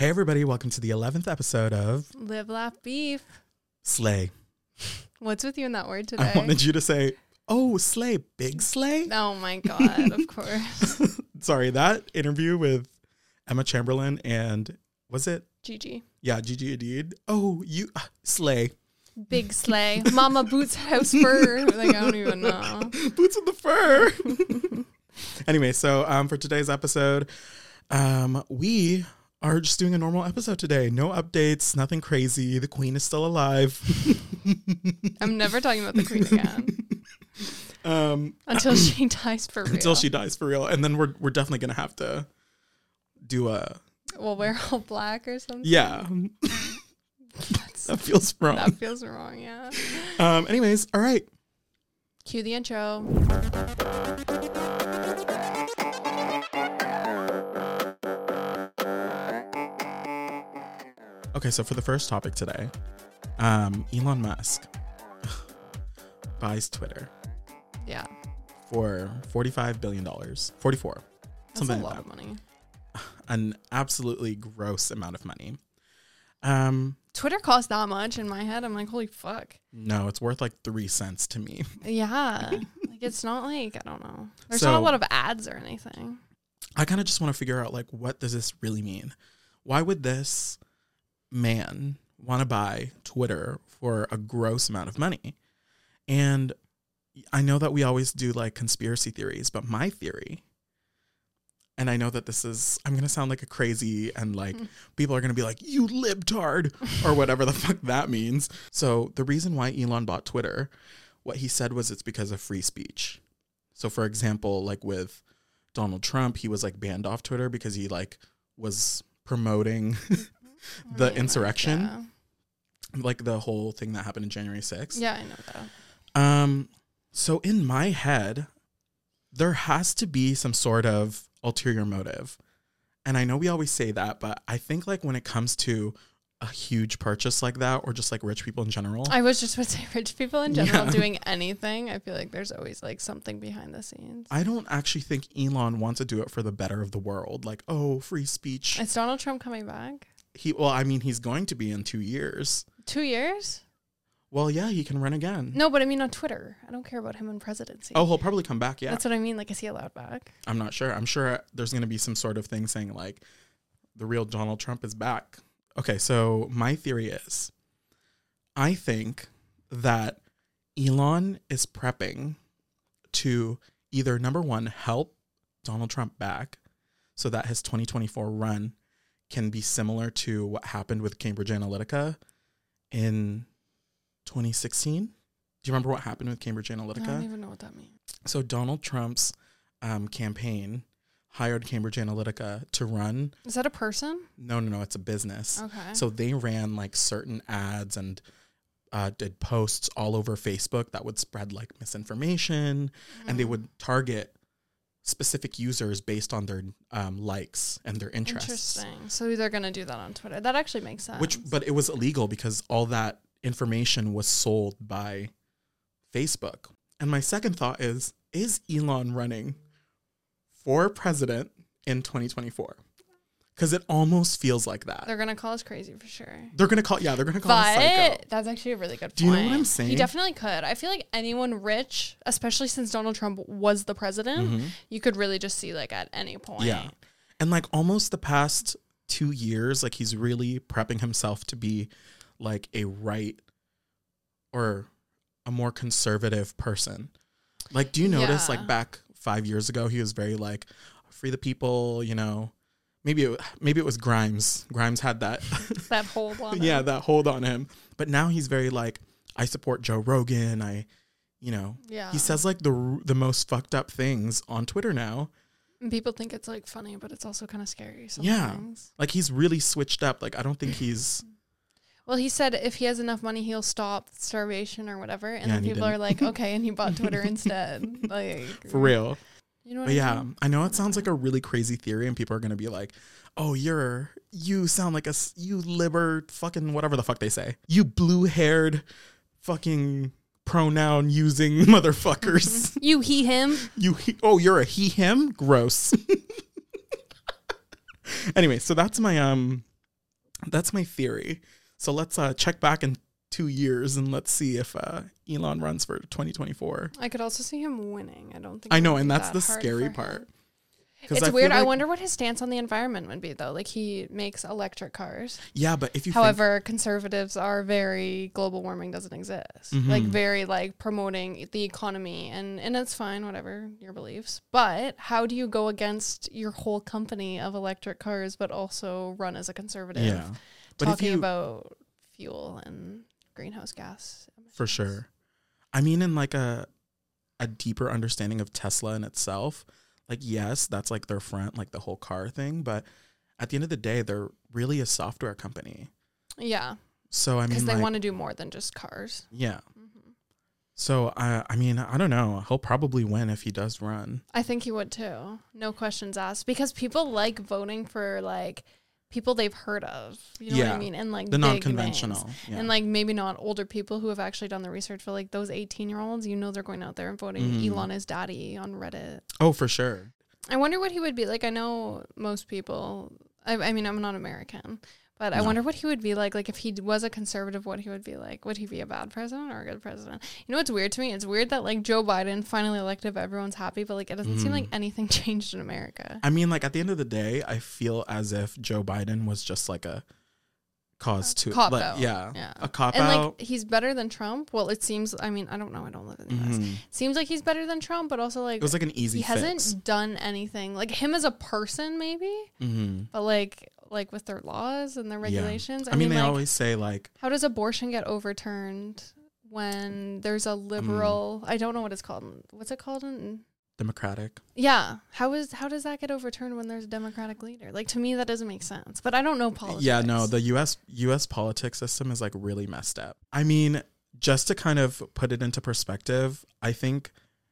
Hey everybody, welcome to the 11th episode of Live, Laugh, Beef. Slay. What's with you in that word today? I wanted you to say, oh, slay, big slay? Oh my God, of course. Sorry, that interview with Emma Chamberlain and, was it? Gigi. Yeah, Gigi Hadid. Oh, you, slay. Big slay. Mama Boots house fur. Like, I don't even know. Boots in the fur. Anyway, so for today's episode, we are just doing a normal episode today. No updates, nothing crazy. The queen is still alive. I'm never talking about the queen again. Until she dies for real. Until she dies for real. And then we're definitely going to have to do a... We'll wear all black or something. Yeah. That feels wrong. That feels wrong, yeah. Anyways, all right. Cue the intro. Okay, so for the first topic today, Elon Musk buys Twitter. Yeah. For $45 billion. 44. That's something a like lot of money. An absolutely gross amount of money. Twitter costs that much in my head. I'm like, holy fuck. No, it's worth like 3 cents to me. Yeah. Like, it's not like, I don't know. There's So, not a lot of ads or anything. I kind of just want to figure out, like, what does this really mean? Why would this man want to buy Twitter for a gross amount of money? And I know that we always do, like, conspiracy theories, but my theory... And I know that this is, I'm going to sound like a crazy and like people are going to be like, you libtard or whatever the fuck that means. So the reason why Elon bought Twitter, what he said was it's because of free speech. So for example, like with Donald Trump, he was like banned off Twitter because he like was promoting the insurrection, like the whole thing that happened in January 6th. Yeah, I know that. So in my head, there has to be some sort of ulterior motive. And I know we always say that, but I think like when it comes to a huge purchase like that, or just like rich people in general. I was just about to say rich people in general doing anything. I feel like there's always like something behind the scenes. I don't actually think Elon wants to do it for the better of the world. Like, oh, free speech. Is Donald Trump coming back? He's going to be in 2 years. 2 years? Well, yeah, he can run again. No, but I mean on Twitter. I don't care about him in presidency. Oh, he'll probably come back, yeah. That's what I mean. Like, is he allowed back? I'm not sure. I'm sure there's going to be some sort of thing saying like the real Donald Trump is back. Okay, so my theory is I think that Elon is prepping to either, number one, help Donald Trump back so that his 2024 run can be similar to what happened with Cambridge Analytica in 2016. Do you remember what happened with Cambridge Analytica? I don't even know what that means. So Donald Trump's campaign hired Cambridge Analytica to run. Is that a person? No, it's a business. Okay. So they ran like certain ads and did posts all over Facebook that would spread like misinformation, and they would target specific users based on their likes and their interests. Interesting. So they're going to do that on Twitter. That actually makes sense. But it was illegal because all that information was sold by Facebook. And my second thought is Elon running for president in 2024? Because it almost feels like that. They're going to call us crazy for sure. They're going to call us psycho. That's actually a really good point. Do you know what I'm saying? He definitely could. I feel like anyone rich, especially since Donald Trump was the president, you could really just see like at any point. Yeah. And like almost the past 2 years, like he's really prepping himself to be like a right or a more conservative person. Like, do you notice like back 5 years ago, he was very like free the people, you know, maybe it was Grimes. Grimes had that that hold on him. Yeah, that hold on him. But now he's very like, I support Joe Rogan. He says like the most fucked up things on Twitter now. And people think it's like funny, but it's also kind of scary sometimes. Yeah. Like he's really switched up. Like I don't think he's... Well, he said if he has enough money, he'll stop starvation or whatever. And then people are like, okay, and he bought Twitter instead. Like for real. You know what but I mean? I know it sounds like a really crazy theory and people are going to be like, oh, you sound like you liber fucking whatever the fuck they say. You blue-haired fucking pronoun using motherfuckers. You, he, him. You're a he, him? Gross. Anyway, so that's my That's my theory. So let's check back in 2 years and let's see if Elon runs for 2024. I could also see him winning. I don't think. I know, and that's the scary part. It's weird. I wonder what his stance on the environment would be, though. Like, he makes electric cars. Yeah, but if you However, conservatives are very global warming doesn't exist. Mm-hmm. Like, very, like, promoting the economy. And it's fine, whatever your beliefs. But how do you go against your whole company of electric cars, but also run as a conservative? Yeah. But talking about fuel and greenhouse gas emissions. For sure. I mean, in like a deeper understanding of Tesla in itself, like, yes, that's like their front, like the whole car thing. But at the end of the day, they're really a software company. Yeah. So, I mean, because they want to do more than just cars. Yeah. Mm-hmm. So, I mean, I don't know. He'll probably win if he does run. I think he would too. No questions asked. Because people like voting for like people they've heard of. You know what I mean? And like the non-conventional. Yeah. And like maybe not older people who have actually done the research, but like those 18-year-olds, you know, they're going out there and voting Elon is daddy on Reddit. Oh, for sure. I wonder what he would be like. I know most people, I mean, I'm not American, but I wonder what he would be like. Like if he was a conservative, what he would be like. Would he be a bad president or a good president? You know what's weird to me? It's weird that like Joe Biden finally elected, everyone's happy, but like it doesn't seem like anything changed in America. I mean, like at the end of the day, I feel as if Joe Biden was just like a cause to cop like, out. Yeah, a cop and out. Like he's better than Trump. Well, it seems. I mean, I don't know. I don't live in the US. It seems like he's better than Trump, but also like it was like an easy. He hasn't done anything like him as a person, maybe. But like with their laws and their regulations. I mean, they like, always say like, how does abortion get overturned when there's a liberal? I don't know what it's called. What's it called in? Democratic. Yeah. How does that get overturned when there's a Democratic leader? Like to me that doesn't make sense. But I don't know politics. Yeah, no, the US politics system is like really messed up. I mean, just to kind of put it into perspective, I think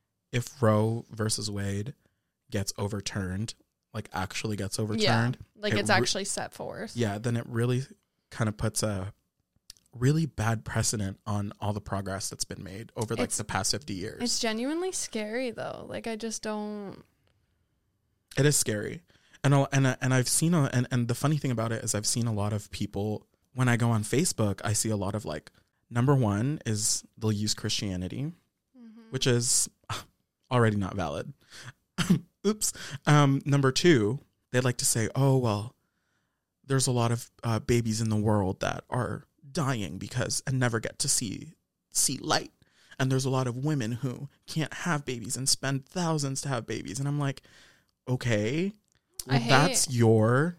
if Roe versus Wade gets overturned, like actually gets overturned, like it's actually set forth. Yeah, then it really kind of puts a really bad precedent on all the progress that's been made over like the past 50 years. It's genuinely scary though. Like I just don't. It is scary, and I've seen and the funny thing about it is I've seen a lot of people when I go on Facebook. I see a lot of like, number one is they'll use Christianity, which is already not valid. Oops. Number two, they like to say, oh well, there's a lot of babies in the world that are dying because and never get to see light, and there's a lot of women who can't have babies and spend thousands to have babies, and I'm like, okay, well, that's your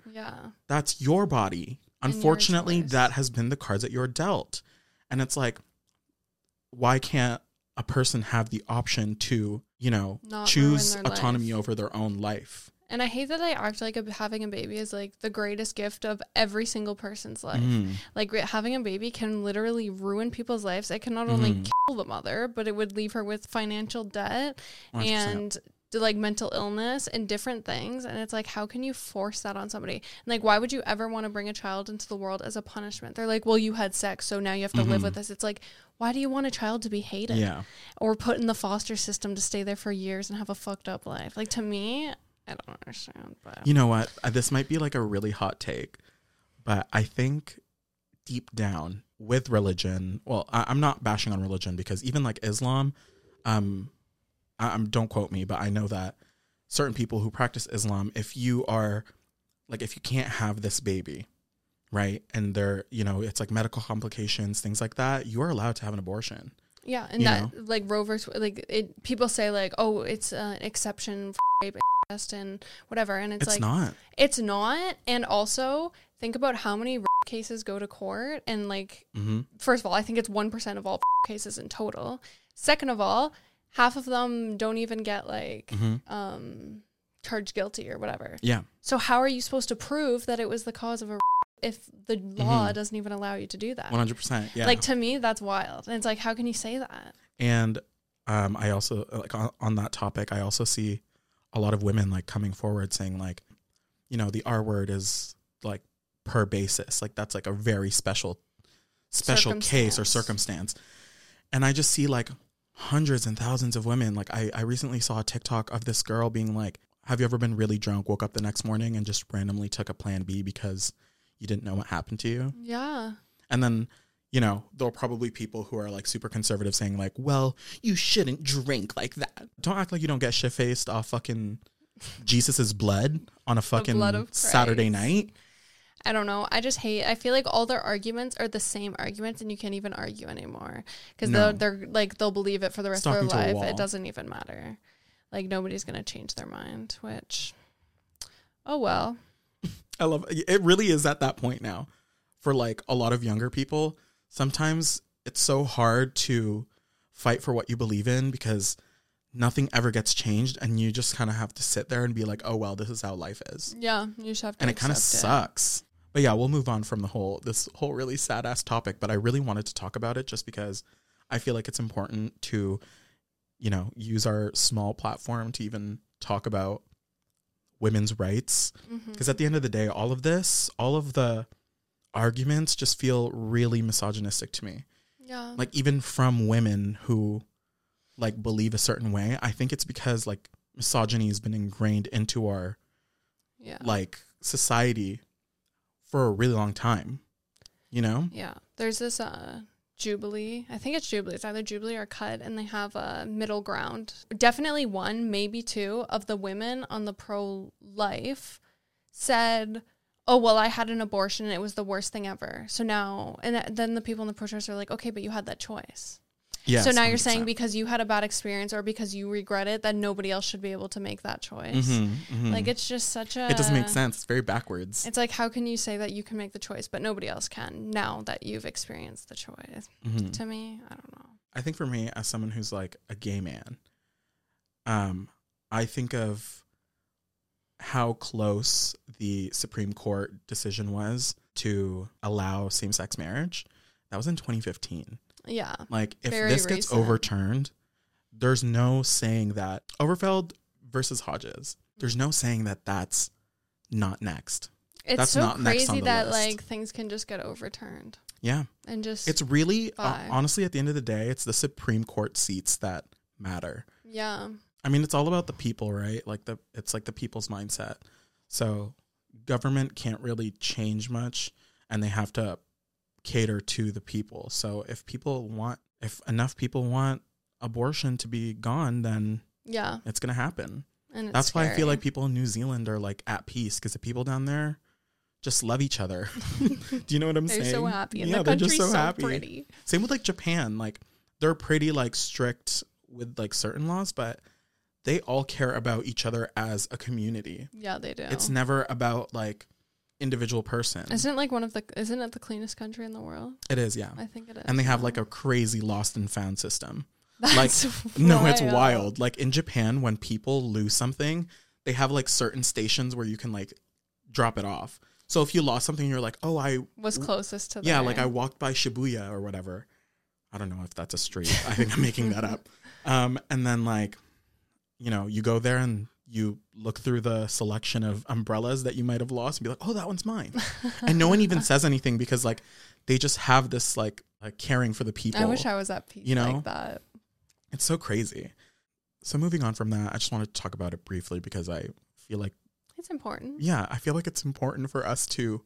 body. Unfortunately, that has been the cards that you're dealt, and it's like, why can't a person have the option to, you know, not choose autonomy over their own life? And I hate that I act like having a baby is like the greatest gift of every single person's life. Like having a baby can literally ruin people's lives. It can not only kill the mother, but it would leave her with financial debt 100%. And like mental illness and different things. And it's like, how can you force that on somebody? And like, why would you ever want to bring a child into the world as a punishment? They're like, well, you had sex, so now you have to live with this. It's like, why do you want a child to be hated? Yeah. Or put in the foster system to stay there for years and have a fucked up life? Like to me, I don't understand. But you know what? This might be like a really hot take, but I think deep down with religion, well, I'm not bashing on religion because even like Islam, don't quote me, but I know that certain people who practice Islam, if you can't have this baby, right, and they're, you know, it's like medical complications, things like that, you are allowed to have an abortion. Yeah, and that know? Like Roe versus people say like, oh, it's an exception for rape and whatever, and it's like it's not. And also think about how many rape cases go to court, and like first of all, I think it's 1% of all cases in total. Second of all, half of them don't even get like charged guilty or whatever. Yeah. So how are you supposed to prove that it was the cause of a if the law doesn't even allow you to do that? 100%. Yeah. Like to me, that's wild. And it's like, how can you say that? And I also like on that topic, I also see a lot of women like coming forward saying like, you know, the R word is like per basis. Like that's like a very special case or circumstance. And I just see like hundreds and thousands of women. Like I recently saw a TikTok of this girl being like, have you ever been really drunk, woke up the next morning and just randomly took a plan B because you didn't know what happened to you. Yeah. And then, you know, there'll probably people who are like super conservative saying like, well, you shouldn't drink like that. Don't act like you don't get shit-faced off fucking Jesus's blood on a fucking Saturday night. I don't know. I feel like all their arguments are the same arguments and you can't even argue anymore. Because they're like, they'll believe it for the rest of their life. It doesn't even matter. Like, nobody's going to change their mind, which, oh well. I love it. It really is at that point now for like a lot of younger people. Sometimes it's so hard to fight for what you believe in because nothing ever gets changed and you just kind of have to sit there and be like, oh, well, this is how life is. Yeah, you just have to. And it kind of sucks. But yeah, we'll move on from this whole really sad ass topic. But I really wanted to talk about it just because I feel like it's important to, you know, use our small platform to even talk about women's rights. Because at the end of the day, all of the arguments just feel really misogynistic to me. Yeah. Like even from women who like believe a certain way, I think it's because like misogyny has been ingrained into our like society for a really long time, you know? Yeah. There's this Jubilee. I think it's Jubilee. It's either Jubilee or Cut, and they have a middle ground. Definitely one, maybe two of the women on the pro-life said, oh, well, I had an abortion and it was the worst thing ever. So now, and then the people in the protest are like, okay, but you had that choice. Yes, so now you're 100%. saying because you had a bad experience or because you regret it, that nobody else should be able to make that choice. Like, it's just such a... It doesn't make sense. It's very backwards. It's like, how can you say that you can make the choice, but nobody else can now that you've experienced the choice? To me, I don't know. I think for me, as someone who's like a gay man, I think of how close the Supreme Court decision was to allow same-sex marriage. That was in 2015. Yeah. Like, if this gets overturned, there's no saying that Overfeld versus Hodges, there's no saying that that's not next. That's so crazy that like things can just get overturned. Yeah. And just it's really honestly at the end of the day, it's the Supreme Court seats that matter. Yeah. I mean, it's all about the people, right? Like it's like the people's mindset. So government can't really change much and they have to cater to the people. So if enough people want abortion to be gone, then it's going to happen. And that's why I feel like people in New Zealand are like at peace because the people down there just love each other. Do you know what I'm saying? They're so happy. And yeah, the they're just country's so happy. Pretty. Same with like Japan. Like they're pretty like strict with like certain laws, but they all care about each other as a community. Yeah, they do. It's never about like individual person. Isn't it the cleanest country in the world? It is, yeah. I think it is. And they have like a crazy lost and found system. That's like no, it's wild. Like in Japan, when people lose something, they have like certain stations where you can like drop it off. So if you lost something, you're like, oh, I was closest to there. Yeah, like I walked by Shibuya or whatever. I don't know if that's a street. I think I'm making that up. And then like, you know, you go there and you look through the selection of umbrellas that you might have lost and be like, oh, that one's mine. And no one even says anything because like they just have this like caring for the people. I wish I was at peace like that. It's so crazy. So moving on from that, I just wanted to talk about it briefly because I feel like it's important. Yeah, I feel like it's important for us to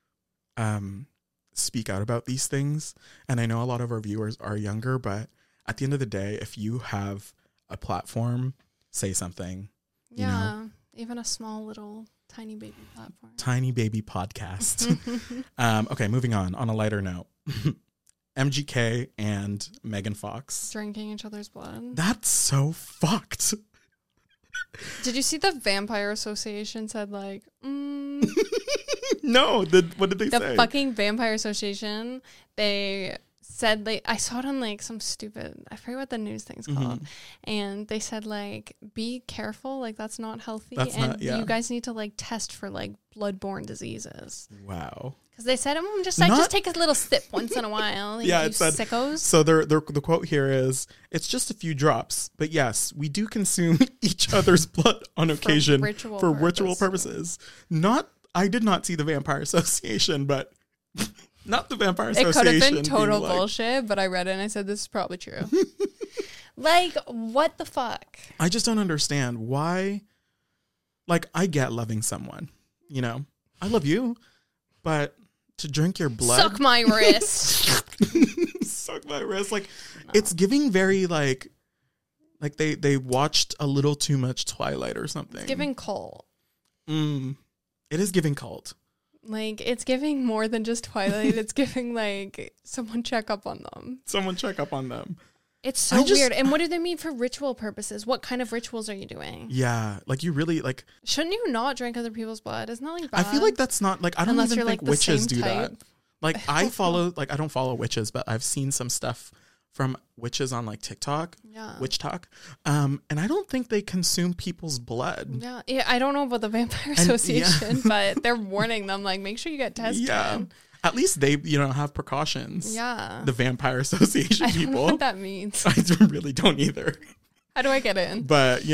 speak out about these things. And I know a lot of our viewers are younger, but at the end of the day, if you have a platform, say something. Yeah, you know? Even a small little tiny baby platform. Tiny baby podcast. Okay, moving on a lighter note. MGK and Megan Fox. Drinking each other's blood. That's so fucked. Did you see the Vampire Association said like, No, what did they say? The fucking Vampire Association, they said I saw it on like some stupid, I forget what the news thing's called. And they said like, be careful, like that's not healthy. You guys need to like test for like bloodborne diseases. Wow. Because they said, just take a little sip once in a while. Like, yeah, it's sickos. So the quote here is, it's just a few drops, but yes, we do consume each other's blood on occasion for ritual purposes. I did not see the Vampire Association, but not the Vampire Association. It could have been total bullshit, but I read it and I said, this is probably true. Like, what the fuck? I just don't understand why. Like, I get loving someone, you know, I love you, but to drink your blood. Suck my wrist. Suck my wrist. Like, it's giving very, like they watched a little too much Twilight or something. It's giving cult. It is giving cult. Like, it's giving more than just Twilight. It's giving, like, someone check up on them. Someone check up on them. It's so weird. And what do they mean for ritual purposes? What kind of rituals are you doing? Yeah. Like, you really, like... Shouldn't you not drink other people's blood? Isn't that, like, bad? I feel like that's not, like, I don't even think witches do that. Like, I don't follow witches, but I've seen some stuff from witches on, like, TikTok. Yeah. Witch talk. And I don't think they consume people's blood. Yeah. I don't know about the Vampire Association, but they're warning them, like, make sure you get tested. Yeah. At least they, have precautions. Yeah. The Vampire Association people. I don't know what that means. I really don't either. How do I get in? But,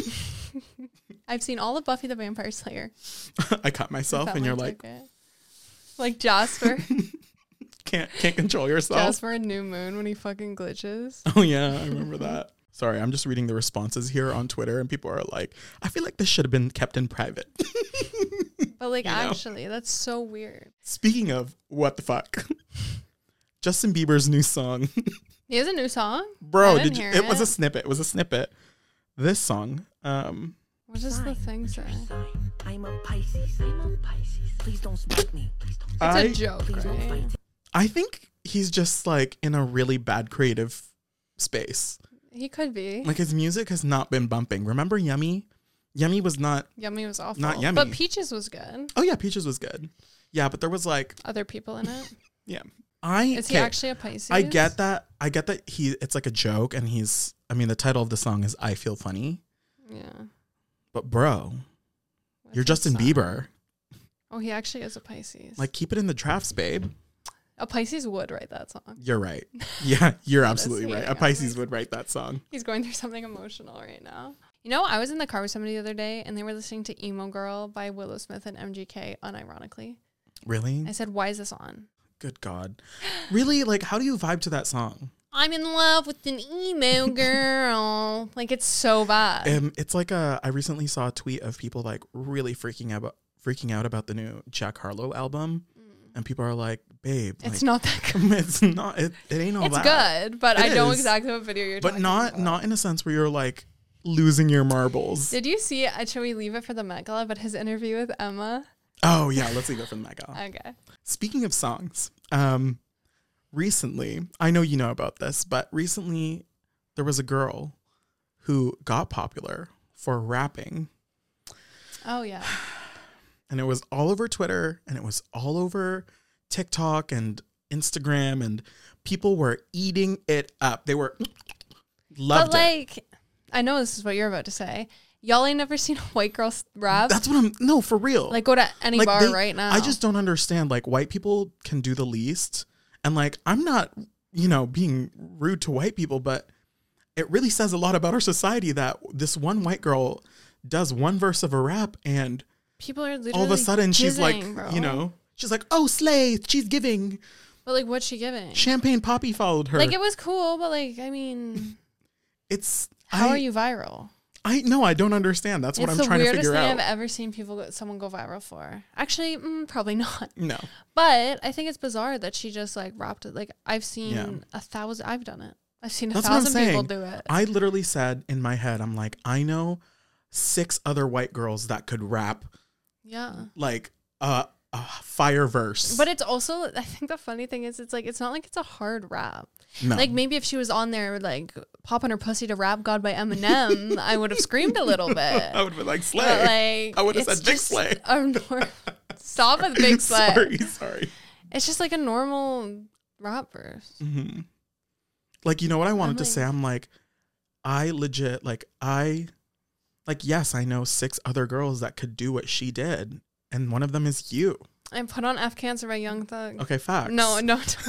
I've seen all of Buffy the Vampire Slayer. I cut myself and you're like... Like Jasper. Can't control yourself. Jasper in New Moon when he fucking glitches. Oh, yeah. I remember that. Sorry, I'm just reading the responses here on Twitter and people are like, I feel like this should have been kept in private. But, like, actually, that's so weird. Speaking of what the fuck, Justin Bieber's new song. He has a new song? Bro, it was a snippet. It was a snippet. This song. What does the thing say? I'm a Pisces. Please don't split me. It's a joke, right? I think he's just, like, in a really bad creative space. He could be. Like, his music has not been bumping. Remember Yummy? Yummy was not... Yummy was awful. Not Yummy. But Peaches was good. Oh, yeah, Peaches was good. Yeah, but there was, like... Other people in it. Yeah. Is he actually a Pisces? I get that. It's like a joke, and the title of the song is I Feel Funny. Yeah. But, bro, you're Justin Bieber. Oh, he actually is a Pisces. Like, keep it in the drafts, babe. A Pisces would write that song. You're right. Yeah, you're absolutely right. A Pisces would write that song. He's going through something emotional right now. I was in the car with somebody the other day, and they were listening to Emo Girl by Willow Smith and MGK, unironically. Really? I said, why is this on? Good God. Really? Like, how do you vibe to that song? I'm in love with an emo girl. Like, it's so bad. It's like I recently saw a tweet of people, like, really freaking out about the new Jack Harlow album. And people are like, babe. It's like, not that good. It's not. It ain't all that. It's good, but I know exactly what video you're talking about. But not in a sense where you're, like, losing your marbles. Did you see, should we leave it for the Met Gala, but his interview with Emma? Oh, yeah, let's leave it for the Met Gala. Okay. Speaking of songs, recently, I know you know about this, but recently there was a girl who got popular for rapping. Oh, yeah. And it was all over Twitter, and it was all over TikTok and Instagram, and people were eating it up. They were loved it. I know this is what you're about to say. Y'all ain't never seen a white girl rap? That's what no, for real. Like, go to any bar right now. I just don't understand. Like, white people can do the least. And, like, I'm not, being rude to white people, but it really says a lot about our society that this one white girl does one verse of a rap, and people are literally all of a sudden she's like, bro. She's like, oh, slay, she's giving. But, like, what's she giving? Champagne Poppy followed her. Like, it was cool, but, like, I mean... How are you viral? I don't understand. That's what I'm trying to figure out. It's the weirdest thing I've ever seen someone go viral for. Actually, probably not. No. But I think it's bizarre that she just, like, rapped it. Like, I've seen 1,000... I've done it. I've seen 1,000 people do it. I literally said in my head, I'm like, I know 6 other white girls that could rap. Yeah. Like, a fire verse. But it's also, I think the funny thing is, it's like, it's not like it's a hard rap. No. Like, maybe if she was on there, like, popping her pussy to Rap God by Eminem, I would have screamed a little bit. I would have been like, slay. But, like, I would have said big slay. Stop with big slay. Sorry. It's just like a normal rap verse. Mm-hmm. Like, you know what I wanted to say? I'm like, I legit, yes, I know 6 other girls that could do what she did. And one of them is you. I put on F Cancer by Young Thug. Okay, facts. No.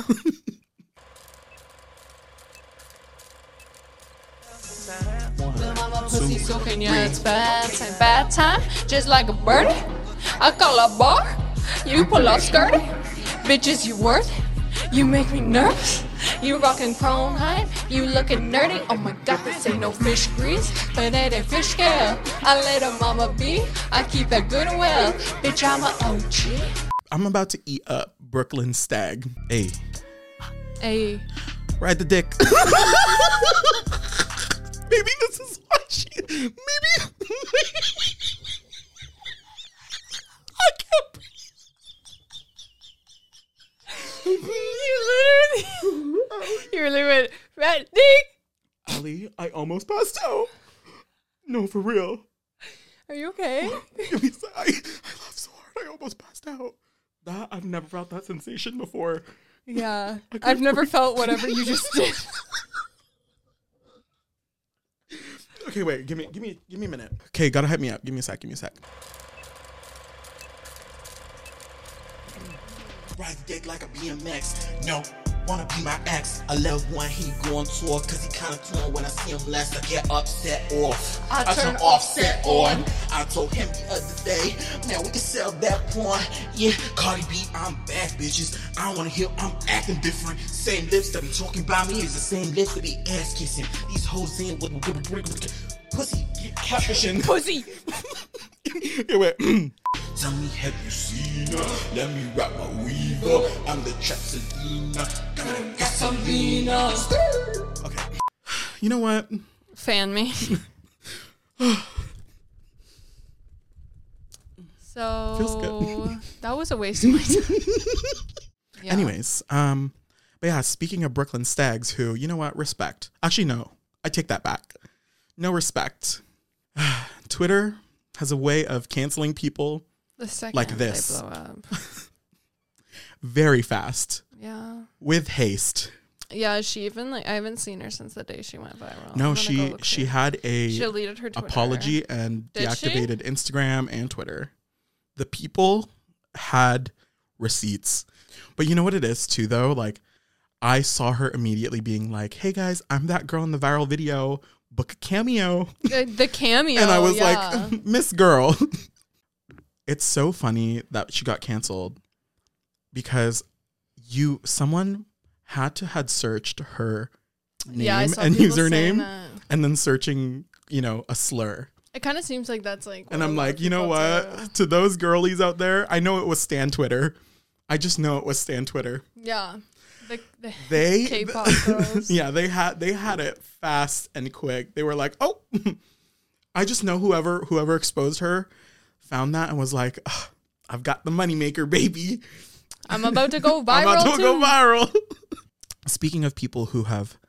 Little mama pussy soaking, yeah, it's bad time, just like a birdie. I call a bar, you pull off skirty. Bitches, you worth it, you make me nervous. You rockin' chrome height, you looking nerdy. Oh my god, this ain't no fish grease, but it ain't fish scale. I let a mama be, I keep that good and well. Bitch, I'm a OG. I'm about to eat up Brooklyn Stag. Hey. Hey. Ride the dick. Maybe this is why she. Maybe. I can't breathe. You literally went, rat dick. Ali, I almost passed out. No, for real. Are you okay? Give me a sec. I laughed so hard. I almost passed out. That I've never felt that sensation before. Yeah. I've never felt whatever you just did. Okay, wait. Give me a minute. Okay, gotta hype me up. Give me a sec. Ride the dick like a BMX. No, wanna be my ex. I love when he go on tour, cause he kinda torn. When I see him less, I get upset or I turn Offset on. I told him the other day, man, we can sell that porn. Yeah, Cardi B, I'm bad, bitches. I don't wanna hear I'm acting different. Same lips that be talking about me is the same lips that be ass kissing. These hoes in with pussy catfishing. Pussy. Yeah, wait. Tell me, have you seen her? Let me rock my weaver. I'm the Trapsalina. Gasolina. Okay. You know what? Fan me. So Feels good. that was a waste of my time. Yeah. Anyways, but yeah, speaking of Brooklyn Stags, who, you know what, respect. Actually, no, I take that back. No respect. Twitter has a way of canceling people The second like this. they blow up. very fast, Yeah. with haste. Yeah, she even I haven't seen her since the day she went viral. No, I'm gonna go she look she through. had She a deleted her Twitter. apology and Did she? deactivated Instagram and Twitter. The people had receipts. But you know what it is too, though? Like, I saw her immediately being like, hey guys, I'm that girl in the viral video. Book a cameo. The cameo. And I was yeah. like, Miss Girl. It's so funny that she got canceled because someone had searched her name Yeah, I saw and people saying username that. and then searching, a slur. It kind of seems like that's like. And what I'm a lot like, of you know people what? do. To those girlies out there, I know it was Stan Twitter. I just know it was Stan Twitter. Yeah. The They K-pop girls. Yeah, they had it fast and quick. They were like, "Oh, I just know whoever exposed her found that and was like, "Ugh, I've got the moneymaker, baby. I'm about to go viral. I'm about to too. go viral." Speaking of people who have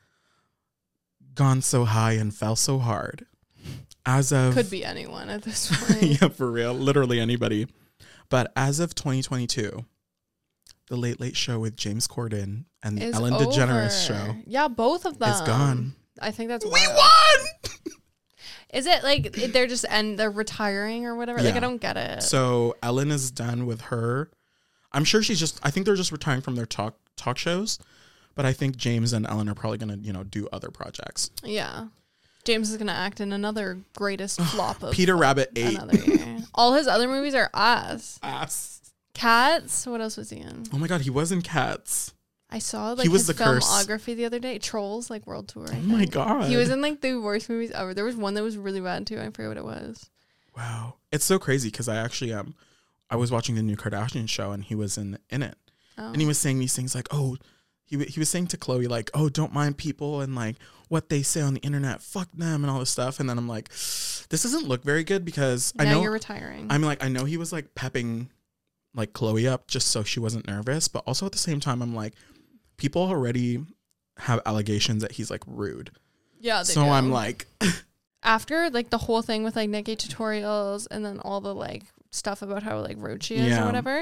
gone so high and fell so hard, as of Could be anyone at this point. yeah, for real, literally anybody. But as of 2022, the Late Late Show with James Corden and the Is Ellen DeGeneres over. show Yeah, both of them. is gone. I think that's We wild. won. Is it like they're just they're retiring or whatever? Like Yeah. I don't get it. So Ellen is done with her. I'm sure I think they're just retiring from their talk shows. But I think James and Ellen are probably going to, do other projects. Yeah. James is gonna act in another greatest flop of Peter Rabbit 8. another year. All his other movies are ass. Cats. What else was he in? Oh my God, he was in Cats. I saw like He was his the curse. filmography the other day. Trolls, like World Tour. I Oh my think. God. He was in like the worst movies ever. There was one that was really bad too. I forget what it was. Wow. It's so crazy because I actually I was watching the new Kardashian show and he was in it. Oh. And he was saying these things like, oh, he was saying to Chloe like, oh, don't mind people and like what they say on the internet, fuck them and all this stuff. And then I'm like, this doesn't look very good because I Now know you're retiring. I'm like, I know he was like pepping like Chloe up just so she wasn't nervous, but also at the same time I'm like, people already have allegations that he's like rude. Yeah. They So do. I'm like, after like the whole thing with like Nikki tutorials and then all the like stuff about how like rude she is Yeah. or whatever,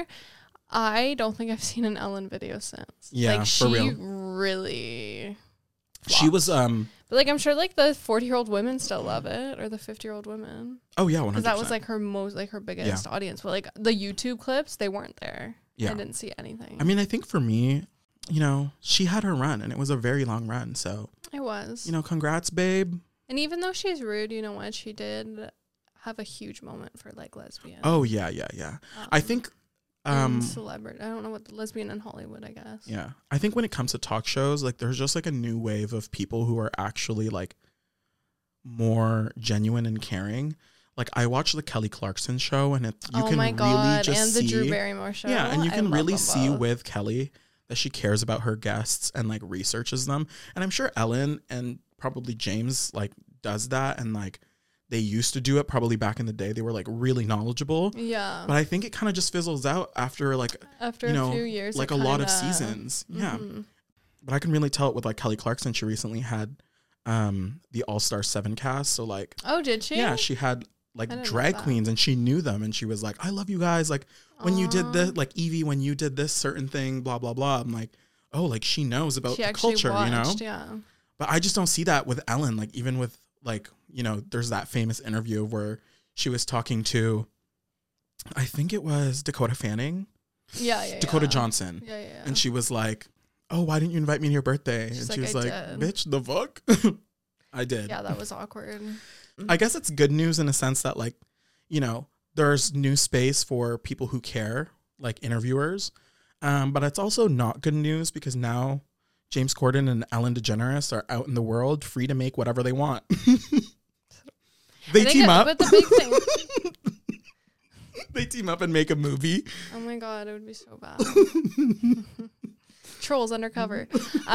I don't think I've seen an Ellen video since. Yeah, like for she real. really. she was But like I'm sure like the 40-year-old women still love it or the 50-year-old women oh yeah, 100%. because that was like her most like her biggest audience. But like the YouTube clips, they weren't there. Yeah. I didn't see anything. I mean, I think for me, she had her run and it was a very long run. So, it was. Congrats, babe. And even though she's rude, you know what? She did have a huge moment for like lesbian. Oh yeah. I think Celebrity. I don't know what the lesbian in Hollywood, I guess. yeah. I think when it comes to talk shows, like there's just like a new wave of people who are actually like more genuine and caring. like I watch the Kelly Clarkson show, and you can my God. really just and see the Drew Barrymore show. Yeah, and you I can love really them see both. with Kelly that she cares about her guests and like researches them. And I'm sure Ellen and probably James like does that, and like they used to do it probably back in the day. They were like really knowledgeable. Yeah. But I think it kind of just fizzles out after like a few years, like it a lot of kinda- seasons. Yeah. Mhm. But I can really tell it with like Kelly Clarkson. She recently had the All-Star 7 cast. So like Oh, did she? yeah, she had I like didn't know drag that. queens, and she knew them, and she was like, I love you guys. Like when you did this, like Evie, when you did this certain thing, blah, blah, blah. I'm like, oh, like she knows about She the actually culture, watched, you know? Yeah. But I just don't see that with Ellen. Like even with like, you know, there's that famous interview where she was talking to, I think it was Dakota Fanning, Yeah. Dakota Johnson. Yeah. And she was like, oh, why didn't you invite me to your birthday? She's and she like, was "I like, did." bitch, the fuck? I did. Yeah, that was awkward. I guess it's good news in a sense that like, you know, there's new space for people who care, like interviewers. But it's also not good news because now James Corden and Ellen DeGeneres are out in the world free to make whatever they want. They team up. But the big thing. They team up and make a movie. Oh my God, it would be so bad. Trolls undercover. What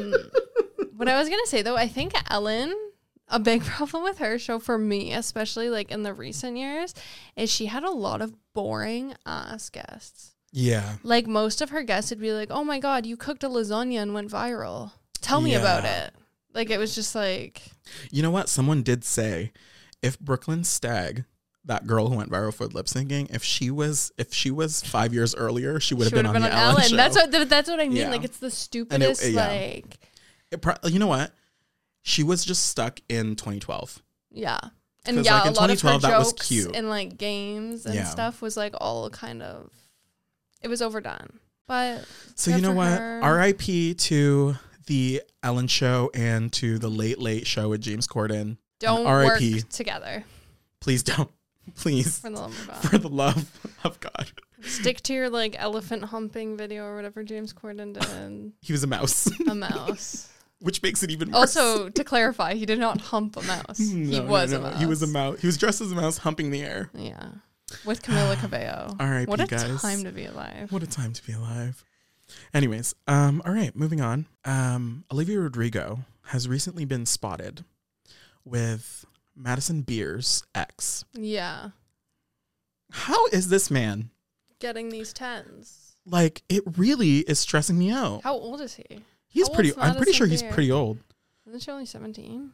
I was gonna say though, I think Ellen, a big problem with her show for me, especially like in the recent years, is she had a lot of boring ass guests. Yeah. Like most of her guests would be like, "Oh my God, you cooked a lasagna and went viral. Tell me about Yeah. it." Like it was just like, You know what? Someone did say if Brooklyn Stagg, that girl who went viral for lip syncing, if she was 5 years earlier, she would have been on the Ellen show. That's what I mean. Yeah. Like it's the stupidest. yeah. Like You know what? She was just stuck in 2012. yeah. And 'Cause, yeah, like, a in lot of her 2012, that was jokes cute. and like games and Yeah. stuff was like all kind of, it was overdone. But So good you know for what? her. R.I.P. to the Ellen Show and to the Late Late Show with James Corden. don't R.I.P. work together Please don't. Please. for the love of God. For the love of God. Stick to your like elephant humping video or whatever James Corden did. He was a mouse, A mouse. which makes it even worse. Also, to clarify, he did not hump a mouse. He was a mouse. He was a mouse. He was dressed as a mouse humping the air. Yeah. With Camila Cabello. R.I.P. What a guys. time to be alive. What a time to be alive. Anyways, all right, moving on. Olivia Rodrigo has recently been spotted with Madison Beer's ex. Yeah. How is this man? Getting these tens. Like, it really is stressing me out. How old is he? He's How pretty. old's I'm pretty sure he's Madison Beer? pretty old. Isn't she only 17?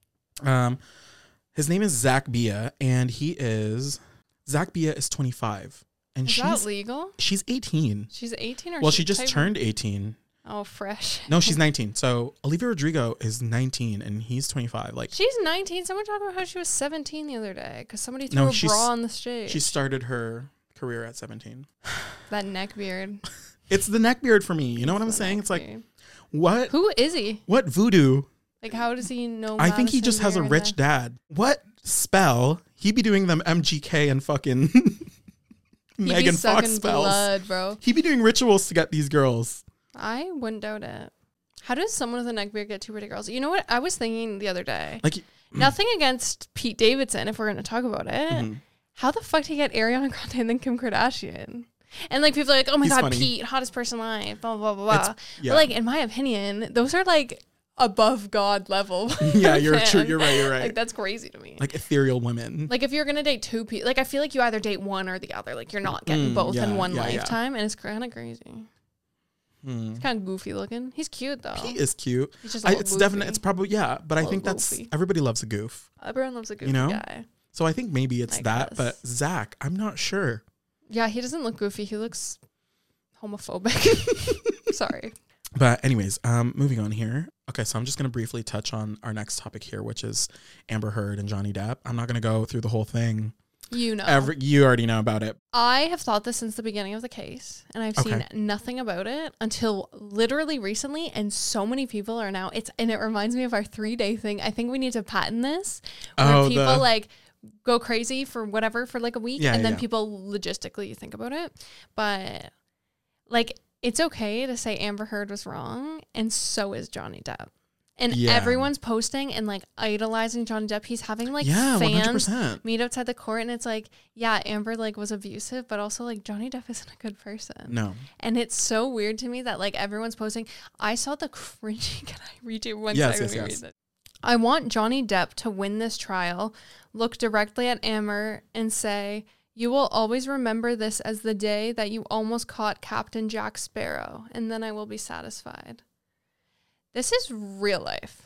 His name is Zach Bia, and Zach Bia is 25, and Is that legal? she's 18. She's 18 or Well, she just type- turned 18. Oh, fresh. No, she's 19. So Olivia Rodrigo is 19, and he's 25. Like, She's 19. Someone talked about how she was 17 the other day because somebody threw No, a she's- bra on the stage. she started her career at 17. That neck beard. It's the neck beard for me. You know what I'm saying? It's like, what? Who is he? What voodoo? Like, how does he know? I think he Madison just has a Beer rich and dad. What spell? He be doing them MGK and fucking He be Megan Fox sucking spells. blood, bro. He be doing rituals to get these girls. I wouldn't doubt it. How does someone with a neck beard get two pretty girls? You know what? I was thinking the other day. Like, Nothing against Pete Davidson, if we're going to talk about it. Mhm. How the fuck did he get Ariana Grande and then Kim Kardashian? And like people are like, oh my He's God, funny. Pete, hottest person alive, blah, blah, blah, blah. It's- yeah. But like, in my opinion, those are like above God level. Yeah, you're true. man. You're right. You're right. Like, that's crazy to me. Like ethereal women. Like if you're gonna date two people, like I feel like you either date one or the other. Like you're not getting both in yeah, one yeah, yeah. lifetime, and it's kind of crazy. It's kind of goofy looking. He's cute though. He is cute. He's just a little It's definitely. goofy. It's probably yeah. But I little think that's goofy. everybody loves a goof. Everyone loves a goofy know? guy. So I think maybe it's I that. guess. But Zach, I'm not sure. Yeah, he doesn't look goofy. He looks homophobic. Sorry. But anyways, moving on here. Okay, so I'm just gonna briefly touch on our next topic here, which is Amber Heard and Johnny Depp. I'm not gonna go through the whole thing. You know. You already know about it. I have thought this since the beginning of the case, and I've seen Okay. nothing about it until literally recently, and so many people are now, and it reminds me of our 3-day thing. I think we need to patent this, where Oh, people the- like go crazy for whatever for like a week, Yeah, and then yeah. people logistically think about it. But like, it's okay to say Amber Heard was wrong, and so is Johnny Depp. And everyone's posting and like idolizing Johnny Depp. He's having like fans 100%. meet outside the court, and it's like, yeah, Amber like was abusive, but also like Johnny Depp isn't a good person. No. And it's so weird to me that like everyone's posting. I saw the cringy. Can I read you one Yes, second? yes. I want Johnny Depp to win this trial, look directly at Amber and say, "You will always remember this as the day that you almost caught Captain Jack Sparrow, and then I will be satisfied." This is real life.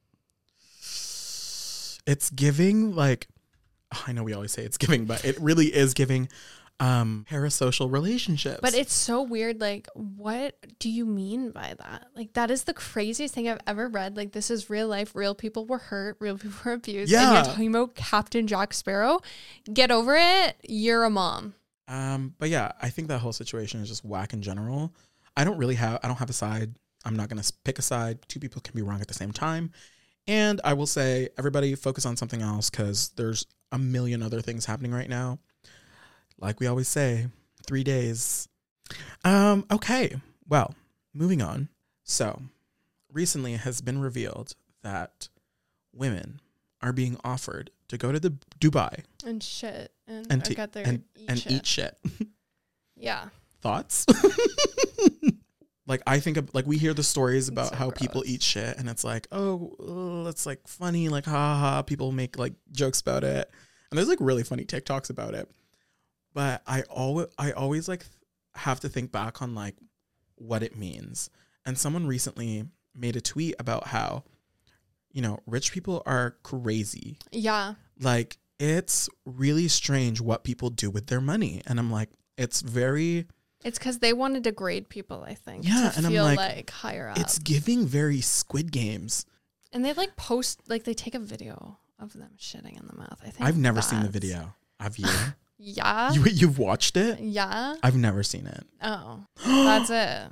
It's giving like, I know we always say it's giving, but it really is giving parasocial relationships. But it's so weird. Like, what do you mean by that? Like, that is the craziest thing I've ever read. Like, this is real life. Real people were hurt. Real people were abused. Yeah. And you're talking about Captain Jack Sparrow. Get over it. You're a mom. But yeah, I think that whole situation is just whack in general. I don't have a side. I'm not going to pick a side. Two people can be wrong at the same time. And I will say, everybody focus on something else because there's a million other things happening right now. Like we always say, 3 days. Okay, well, moving on. So, recently it has been revealed that women are being offered to go to the Dubai And shit. And eat shit. Yeah. Thoughts? Like, I think of, like, we hear the stories about so how gross. people eat shit, and it's like, oh, it's like funny, like, ha ha ha. People make like jokes about it, and there's like really funny TikToks about it. But I always like have to think back on like what it means. And someone recently made a tweet about how, you know, rich people are crazy. Yeah. Like, it's really strange what people do with their money, and I'm like, it's because they want to degrade people, I think. Yeah, to and feel I'm like higher up. it's giving very Squid Games. And they like post, like they take a video of them shitting in the mouth. I think I've never seen the video. Have you? Yeah. You've watched it? Yeah. I've never seen it. Oh, that's it.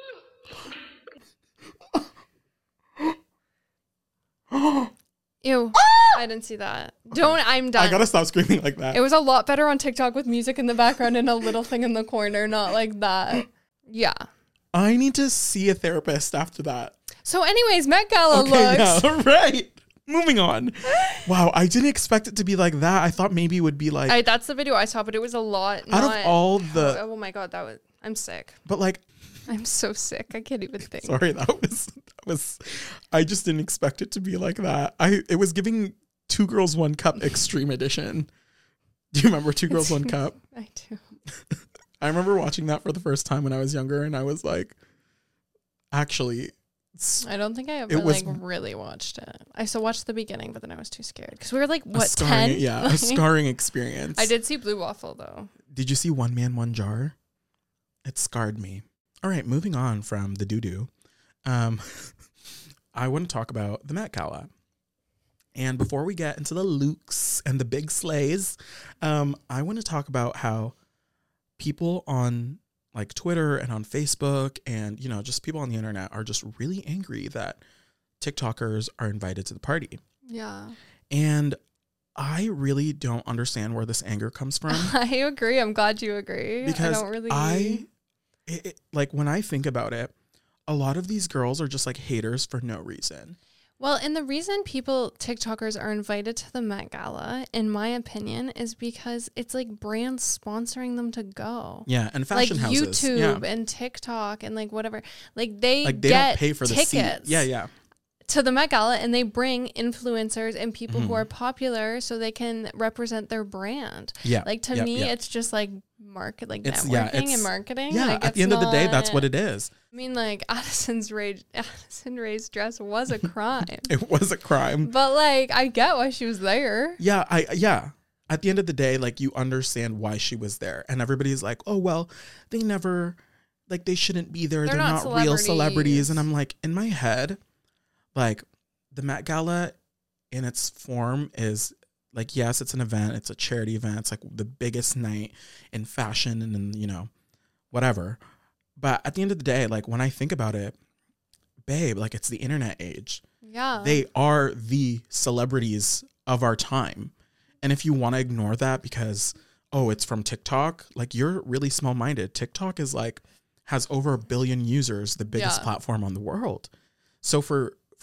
Ew. I didn't see that. I'm done. I gotta stop screaming like that. It was a lot better on TikTok with music in the background and a little thing in the corner, not like that. Yeah. I need to see a therapist after that. So anyways, Met Gala looks. Yeah, right. Moving on. Wow, I didn't expect it to be like that. I thought maybe it would be like That's the video I saw, but it was a lot. out of all the Oh my god, I'm sick. but like I'm so sick. I can't even think. sorry, that was I just didn't expect it to be like that. It was giving Two Girls One Cup Extreme Edition. Do you remember Two Girls One Cup? I do. I remember watching that for the first time when I was younger, and I was like, actually, I don't think I ever really watched it. I still watched the beginning, but then I was too scared because we were like, what, 10? Yeah, a scarring experience. I did see Blue Waffle though. Did you see One Man, One Jar? It scarred me. All right, moving on from the doo-doo. I want to talk about the Met Gala. And before we get into the looks and the big slays, I want to talk about how people on like Twitter and on Facebook and, you know, just people on the internet are just really angry that TikTokers are invited to the party. Yeah. And I really don't understand where this anger comes from. I agree. I'm glad you agree. Because I don't really... like when I think about it, a lot of these girls are just like haters for no reason. Well, and the reason TikTokers are invited to the Met Gala, in my opinion, is because it's like brands sponsoring them to go. Yeah, and fashion like houses. YouTube yeah. and TikTok and like whatever. Like they get don't pay for tickets. the seat. Yeah. To the Met Gala, and they bring influencers and people who are popular so they can represent their brand. Yeah. Like to me, it's just like networking and marketing. Yeah, like, at the end of the day, that's what it is. I mean, like Addison Rae's dress was a crime. It was a crime. But like, I get why she was there. Yeah, At the end of the day, like you understand why she was there, and everybody's like, "Oh well, they never, like they shouldn't be there. They're not real celebrities." And I'm like, in my head, like the Met Gala, in its form, is like, yes, it's an event, it's a charity event, it's like the biggest night in fashion and in, you know, whatever. But at the end of the day, like when I think about it, babe, like it's the internet age. Yeah. They are the celebrities of our time. And if you want to ignore that because, oh, it's from TikTok, like you're really small-minded. TikTok is like, has over 1 billion users, the biggest platform on the world. So for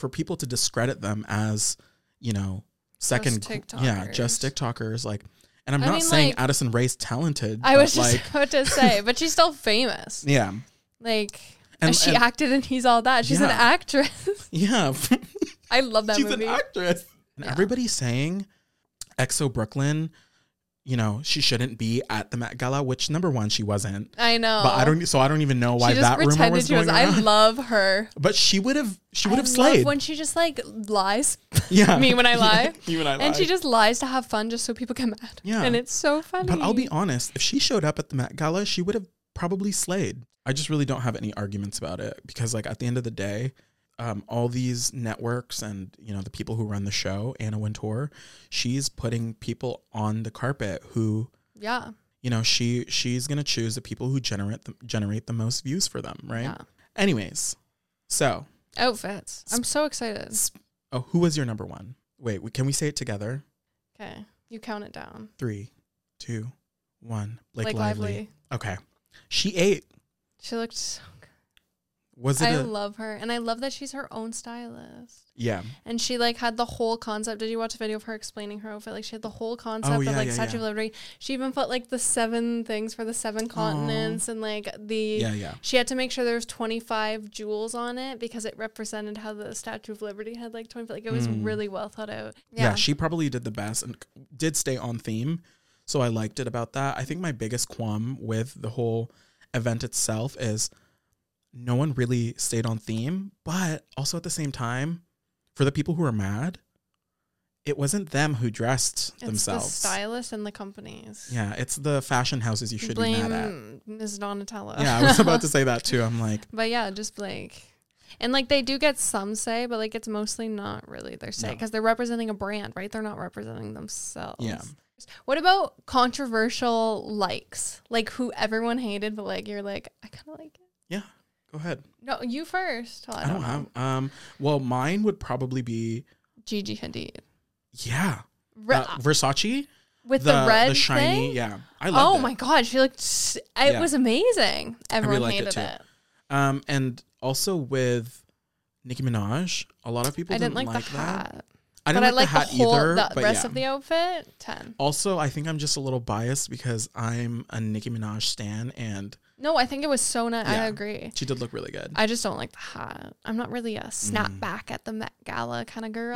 for people to discredit them as, you know, just TikTokers. Like, and I'm not saying like, Addison Rae's talented. I was just about to say, but she's still famous. Yeah. Like, and she acted in He's All That. She's an actress. Yeah. I love that movie. She's an actress. And everybody's saying EXO Brooklyn, you know, she shouldn't be at the Met Gala, which number one, she wasn't. I know. But I don't even know why that rumor was going around. I love her. But she would have slayed. When she just like lies. Yeah. Me when I lie. Me when I lie. And she just lies to have fun just so people get mad. Yeah. And it's so funny. But I'll be honest, if she showed up at the Met Gala, she would have probably slayed. I just really don't have any arguments about it because like at the end of the day, all these networks and, you know, the people who run the show, Anna Wintour, she's putting people on the carpet who, you know, she's going to choose the people who generate the most views for them. Right. Yeah. Anyways. So outfits. I'm so excited. Oh, who was your number one? Wait, can we say it together? Okay. You count it down. 3, 2, 1. Blake Lively. Okay. She ate. She looked so good. I love her. And I love that she's her own stylist. Yeah. And she like had the whole concept. Did you watch a video of her explaining her outfit? Like she had the whole concept of like Statue of Liberty. She even put like the 7 things for the 7 continents and like she had to make sure there's 25 jewels on it because it represented how the Statue of Liberty had like 25. Like it was really well thought out. Yeah, she probably did the best and did stay on theme. So I liked it about that. I think my biggest qualm with the whole event itself is no one really stayed on theme, but also at the same time, for the people who are mad, it wasn't them who dressed themselves. It's the stylists and the companies. Yeah, it's the fashion houses you should be mad at. Ms. Donatella. Yeah, I was about to say that too. I'm like... But yeah, just like... And like they do get some say, but like it's mostly not really their say because they're representing a brand, right? They're not representing themselves. Yeah. What about controversial likes? Like who everyone hated, but like you're like, I kind of like it. Yeah. Go ahead. No, you first. I don't have. Well, mine would probably be Gigi Hadid. Yeah. Versace with the red, the shiny. thing? Yeah, I loved it. Oh my god, she looked. It was amazing. Everyone really hated it. And also with Nicki Minaj, a lot of people didn't like the hat. I didn't like the hat either. The rest of the outfit, 10. Also, I think I'm just a little biased because I'm a Nicki Minaj stan and. No, I think it was so nice. I agree. She did look really good. I just don't like the hat. I'm not really a snap back at the Met Gala kind of girl.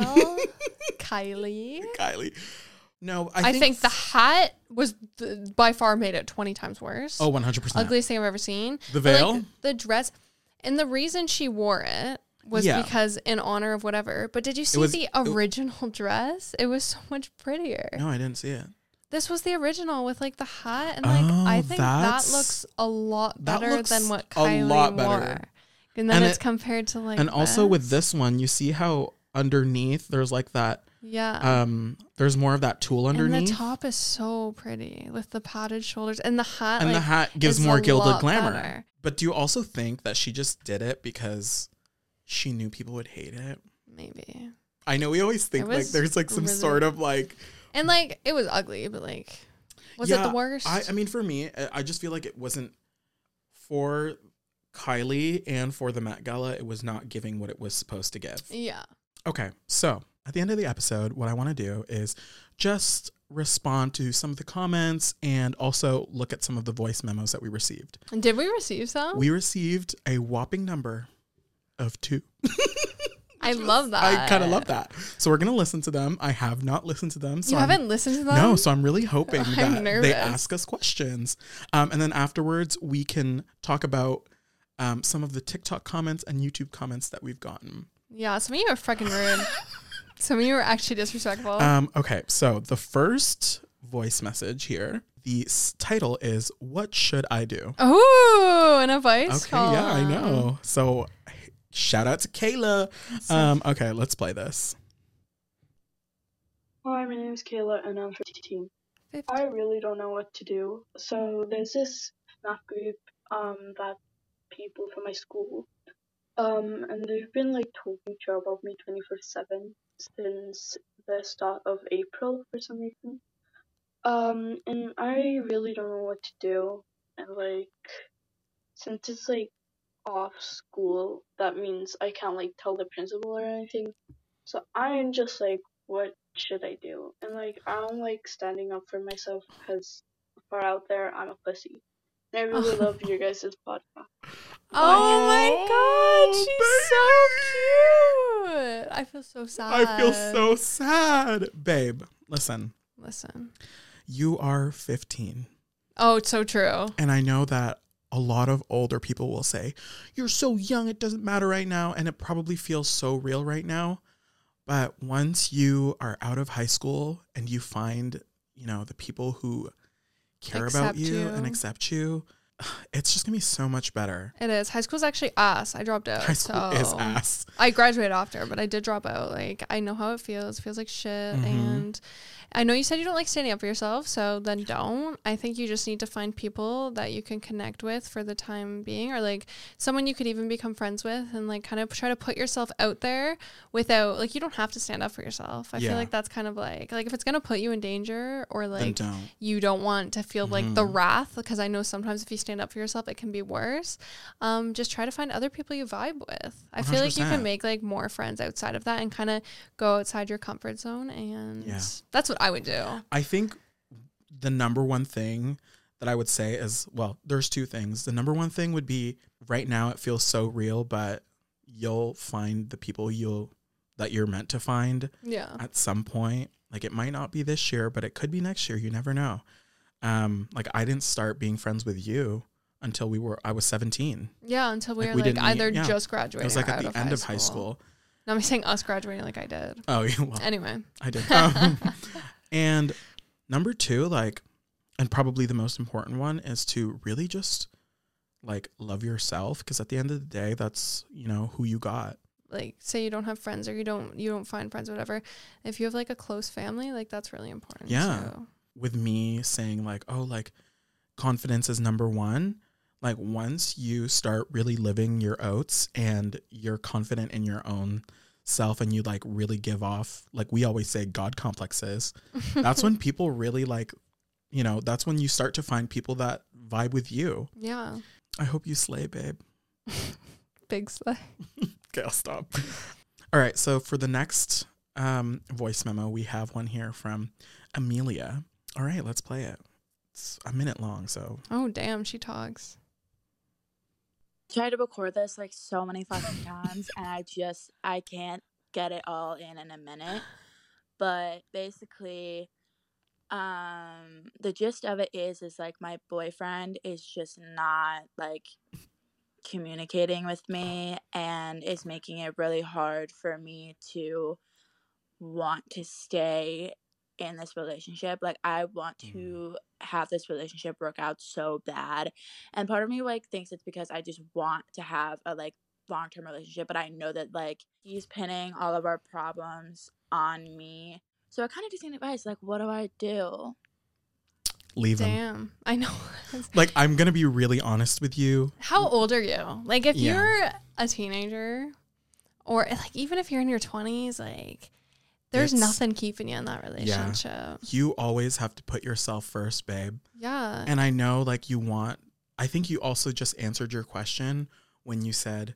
Kylie. No, I think the hat was by far made it 20 times worse. Oh, 100%. Ugliest thing I've ever seen. The veil? Like, the dress. And the reason she wore it was because in honor of whatever. But did you see the original dress? It was so much prettier. No, I didn't see it. This was the original with like the hat and like I think that looks a lot better than what Kylie wore. And then it's compared to like also with this one, you see how underneath there's like that there's more of that tulle underneath. And the top is so pretty with the padded shoulders and the hat. And the hat gives more gilded glamour. Better. But do you also think that she just did it because she knew people would hate it? Maybe. I know we always think like there's like some sort of like. And like it was ugly, but like, was it the worst? I mean, for me, I just feel like it wasn't for Kylie and for the Met Gala. It was not giving what it was supposed to give. Yeah. Okay, so at the end of the episode, what I want to do is just respond to some of the comments and also look at some of the voice memos that we received. And did we receive some? We received a whopping number of 2. I love that. I kind of love that. So we're going to listen to them. I have not listened to them. So you haven't listened to them? No, so I'm really hoping that they ask us questions. And then afterwards, we can talk about some of the TikTok comments and YouTube comments that we've gotten. Yeah, some of you are freaking rude. Some of you are actually disrespectful. Okay, so the first voice message here, the title is, "What should I do?" Oh, an advice call. Yeah, I know. So shout out to Kayla. Okay, let's play this. Hi, my name is Kayla and I'm 15. I really don't know what to do. So there's this FNAF group that people from my school and they've been like talking to about me 24/7 since the start of April for some reason. And I really don't know what to do. And like since it's like off school, that means I can't like tell the principal or anything. So I'm just like, what should I do? And like I'm like standing up for myself because far out there I'm a pussy. And I really love your guys' podcast. Oh my God, she's so cute. I feel so sad. I feel so sad. Babe, listen. You are 15. Oh, it's so true. And I know that a lot of older people will say, you're so young, it doesn't matter right now. And it probably feels so real right now. But once you are out of high school and you find, you know, the people who care about you and accept you, it's just going to be so much better. It is. High school's actually ass. I dropped out. High school is ass. I graduated after, but I did drop out. Like, I know how it feels. It feels like shit. And I know you said you don't like standing up for yourself, so then don't. I think you just need to find people that you can connect with for the time being, or like someone you could even become friends with, and like kind of try to put yourself out there without, like, you don't have to stand up for yourself. I feel like that's kind of like if it's going to put you in danger, or like you don't want to feel like the wrath, because I know sometimes if you stand up for yourself, it can be worse. Just try to find other people you vibe with. I 100%. Feel like you can make like more friends outside of that and kind of go outside your comfort zone, and that's what I would do. I think the number one thing that I would say is, well, there's two things. The number one thing would be, right now it feels so real, but you'll find the people that you're meant to find at some point. Like, it might not be this year, but it could be next year. You never know. Like, I didn't start being friends with you until I was 17. Yeah, until we were like either just graduating. It was like at the end of high school. No, I'm saying us graduating like I did. Oh, yeah. Well, anyway. I did. And number two, like, and probably the most important one, is to really just like love yourself, because at the end of the day, that's, you know, who you got. Like, say you don't have friends, or you don't find friends, whatever. If you have like a close family, like that's really important. Yeah. Too. With me saying like, oh, like confidence is number one. Like, once you start really living your oats and you're confident in your own self, and you like really give off, like we always say, God complexes, that's when people really like, you know, that's when you start to find people that vibe with you. Yeah. I hope you slay, babe. Big slay. Okay, I'll stop. All right. So for the next voice memo, we have one here from Amelia. All right, let's play it. It's a minute long, so. Oh, damn, she talks. Tried to record this like so many fucking times, and I can't get it all in a minute. But basically, the gist of it is like my boyfriend is just not like communicating with me, and is making it really hard for me to want to stay in this relationship. Like, I want to have this relationship work out so bad, and part of me like thinks it's because I just want to have a like long-term relationship, but I know that like he's pinning all of our problems on me. So I kind of just need advice, like, what do I do? Leave him. Damn, I know. Like, I'm gonna be really honest with you. How old are you? Like, if you're a teenager, or like even if you're in your 20s, like, there's nothing keeping you in that relationship. Yeah. You always have to put yourself first, babe. Yeah. And I know, like, I think you also just answered your question when you said,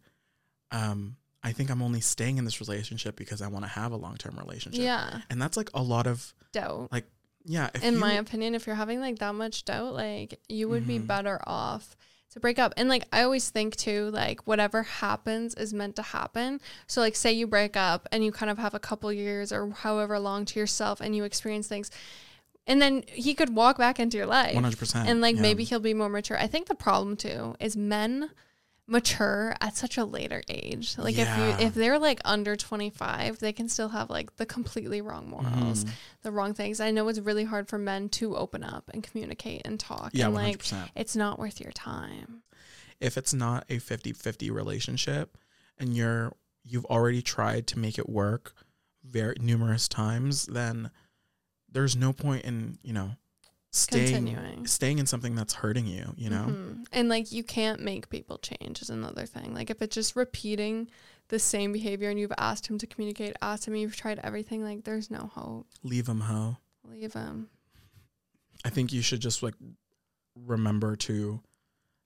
I think I'm only staying in this relationship because I want to have a long-term relationship. Yeah. And that's like a lot of doubt. Like, yeah. In my opinion, if you're having like that much doubt, like, you would be better off to break up. And like, I always think too, like, whatever happens is meant to happen. So like, say you break up and you kind of have a couple years or however long to yourself, and you experience things, and then he could walk back into your life 100%. and like, maybe he'll be more mature. I think the problem too is men mature at such a later age. Like, if they're like under 25, they can still have like the completely wrong morals, the wrong things. I know it's really hard for men to open up and communicate and talk. Yeah, and 100%. Like, it's not worth your time. If it's not a 50-50 relationship, and you've already tried to make it work very numerous times, then there's no point in, you know, staying in something that's hurting you, you know? And like, you can't make people change is another thing. Like, if it's just repeating the same behavior, and you've asked him to communicate, you've tried everything, like, there's no hope. Leave him, ho. Leave him. I think you should just like remember to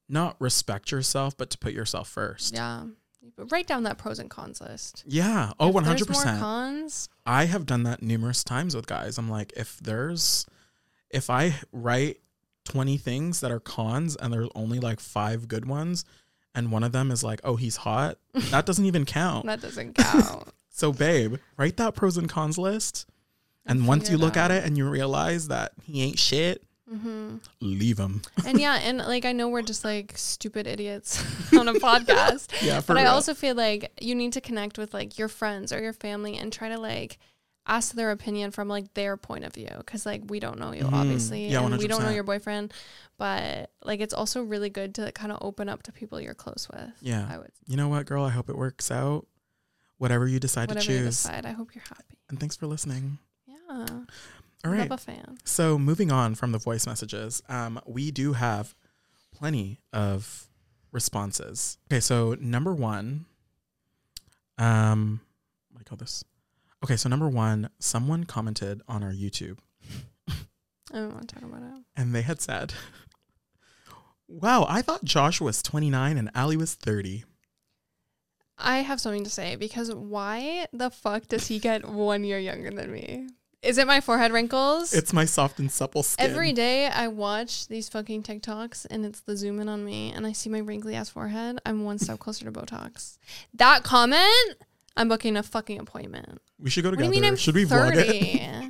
not respect yourself, but to put yourself first. Yeah. Write down that pros and cons list. Yeah. Oh, 100%. There's more cons. I have done that numerous times with guys. I'm like, if I write 20 things that are cons and there's only like 5 good ones, and one of them is like, oh, he's hot, that doesn't even count. That doesn't count. So, babe, write that pros and cons list. And once you look at it and you realize that he ain't shit, leave him. And yeah, and like I know we're just like stupid idiots on a podcast. Yeah, but I also feel like you need to connect with like your friends or your family and try to like ask their opinion from like their point of view, because like we don't know you obviously, yeah, 100%. and we don't know your boyfriend, but like it's also really good to kind of open up to people you're close with. Yeah, I would. You know what, girl? I hope it works out. Whatever you decide to choose. I hope you're happy. And thanks for listening. Yeah. All right. Love a fan. So moving on from the voice messages, we do have plenty of responses. Okay, so number 1, what do I call this? Okay, so number 1, someone commented on our YouTube. I don't want to talk about it. And they had said, wow, I thought Josh was 29 and Allie was 30. I have something to say, because why the fuck does he get 1 year younger than me? Is it my forehead wrinkles? It's my soft and supple skin. Every day I watch these fucking TikToks and it's the zoom in on me and I see my wrinkly ass forehead. I'm one step closer to Botox. That comment, I'm booking a fucking appointment. We should go together. What do you mean I'm should we 30? vlog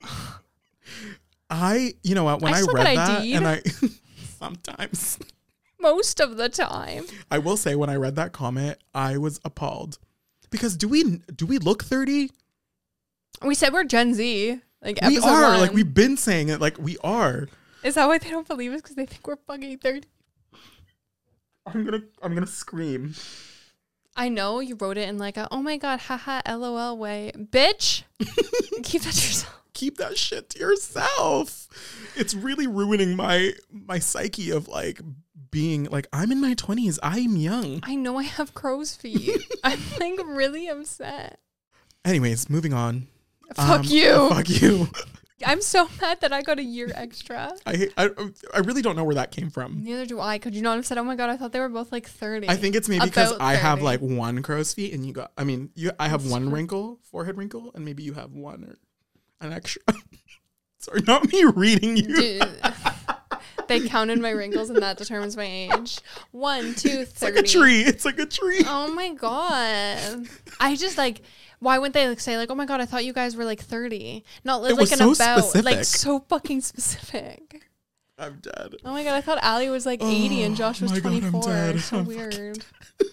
it? You know what, when I read that, and I sometimes, most of the time, I will say when I read that comment, I was appalled, because do we look 30? We said we're Gen Z. Like we episode are 1. like we've been saying it, like we are. Is that why they don't believe us? Because they think we're fucking 30. I'm gonna scream. I know you wrote it in like a oh my god haha LOL way, bitch. Keep that to yourself. Keep that shit to yourself. It's really ruining my psyche of like being like, I'm in my 20s. I'm young. I know I have crow's feet. I'm like really upset. Anyways, moving on. Fuck you. Fuck you. I'm so mad that I got a year extra. I really don't know where that came from. Neither do I. Could you not have said, oh my god, I thought they were both like 30? I think it's maybe because About I have 30. like 1 crow's feet and I have 1 wrinkle, forehead wrinkle, and maybe you have 1 or an extra. Sorry, not me reading you. Dude, they counted my wrinkles and that determines my age. 1, 2, 30. It's like a tree. It's like a tree. Oh my god. I just like, why wouldn't they like say like, oh my god, I thought you guys were like 30? Not like was an so about. specific. Like so fucking specific. I'm dead. Oh my god, I thought Allie was like 80 and Josh was my God, I'm 24. dead. So I'm weird.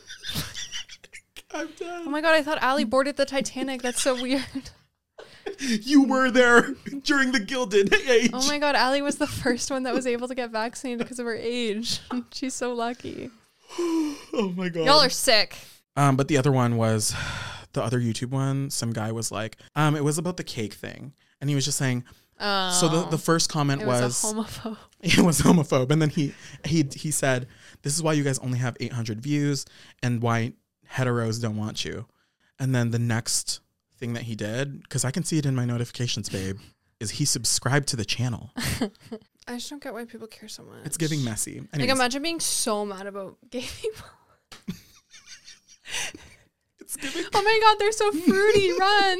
I'm dead. Oh my god, I thought Allie boarded the Titanic. That's so weird. You were there during the Gilded Age. Oh my god, Allie was the first one that was able to get vaccinated because of her age. She's so lucky. Oh my god. Y'all are sick. But the other one was the other YouTube one. Some guy was like, it was about the cake thing, and he was just saying. So the first comment was a homophobe. It was homophobe, and then he said, "This is why you guys only have 800 views, and why heteros don't want you." And then the next thing that he did, because I can see it in my notifications, babe, is he subscribed to the channel. I just don't get why people care so much. It's giving messy. Anyways. Like, imagine being so mad about gay people. It's giving. Oh my god, they're so fruity. Run.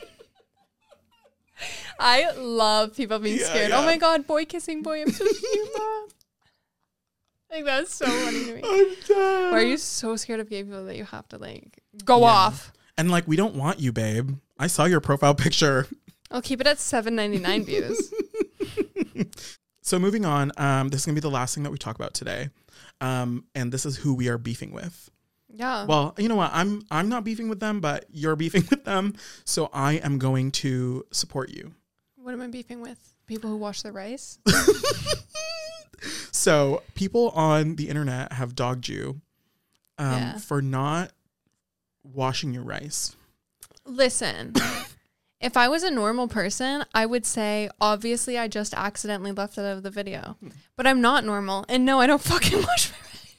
I love people being scared. Yeah. Oh my god, boy kissing boy. I'm so cute, Mom. Like, that's so funny to me. I'm dead. Why are you so scared of gay people that you have to like go off? And like, we don't want you, babe. I saw your profile picture. I'll keep it at $7.99 views. So moving on, this is gonna be the last thing that we talk about today, and this is who we are beefing with. Yeah. Well, you know what? I'm not beefing with them, but you're beefing with them, so I am going to support you. What am I beefing with? People who wash their rice? So people on the internet have dogged you for not washing your rice. Listen, if I was a normal person, I would say, obviously, I just accidentally left it out of the video. But I'm not normal. And no, I don't fucking wash my rice.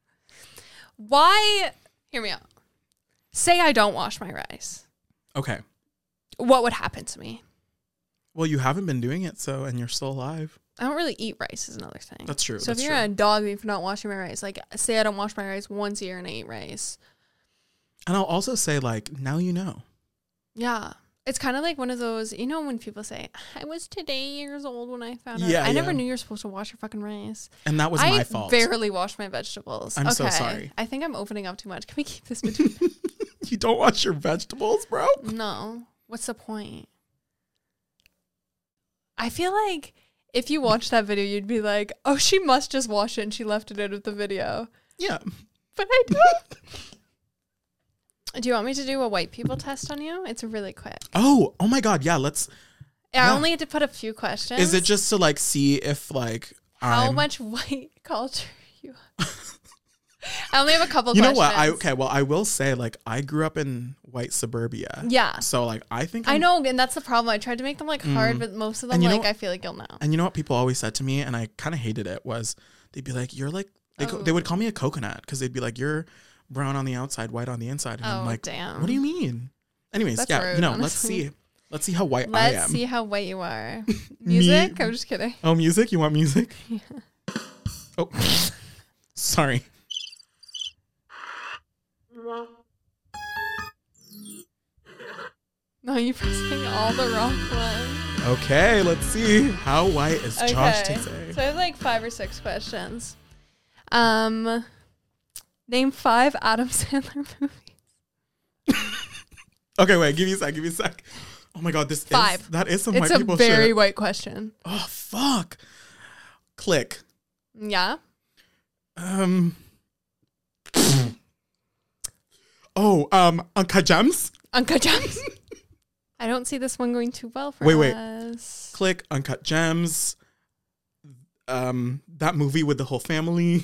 Why? Hear me out. Say I don't wash my rice. Okay. What would happen to me? Well, you haven't been doing it, and you're still alive. I don't really eat rice is another thing. That's true. So if you're gonna dog me for not washing my rice, like say I don't wash my rice once a year and I eat rice. And I'll also say, like, now you know. Yeah. It's kind of like one of those, you know, when people say, I was today years old when I found out. Yeah, I never knew you're supposed to wash your fucking rice. And that was my fault. I barely wash my vegetables. I'm so sorry. I think I'm opening up too much. Can we keep this between? You don't wash your vegetables, bro? No. What's the point? I feel like if you watched that video, you'd be like, oh, she must just wash it and she left it out of the video. Yeah. But I don't. Do you want me to do a white people test on you? It's really quick. Oh my God. Yeah, let's. I only had to put a few questions. Is it just to like see if like how much white culture you have? I only have a couple you questions. know what? I will say, like, I grew up in white suburbia. Yeah. So like I think I know, and that's the problem. I tried to make them like hard, but most of them like I feel like you'll know. And you know what people always said to me, and I kind of hated it, was they'd be like, you're like they would call me a coconut because they'd be like, you're brown on the outside, white on the inside. And I'm like, damn. What do you mean? Anyways, That's yeah, rude, honestly. Let's see how white I am. Let's see how white you are. Music? I'm just kidding. Oh, music? You want music? Yeah. Oh, sorry. No, you're pressing all the wrong ones. Okay, let's see. How white is Josh today? So I have like 5 or 6 questions. Name 5 Adam Sandler movies. Okay, wait, give me a sec. Oh my God, that is some white people shit. It's a very white question. Oh, fuck. Click. Yeah. Uncut Gems? Uncut Gems? I don't see this one going too well for us. Click Uncut Gems. That movie with the whole family.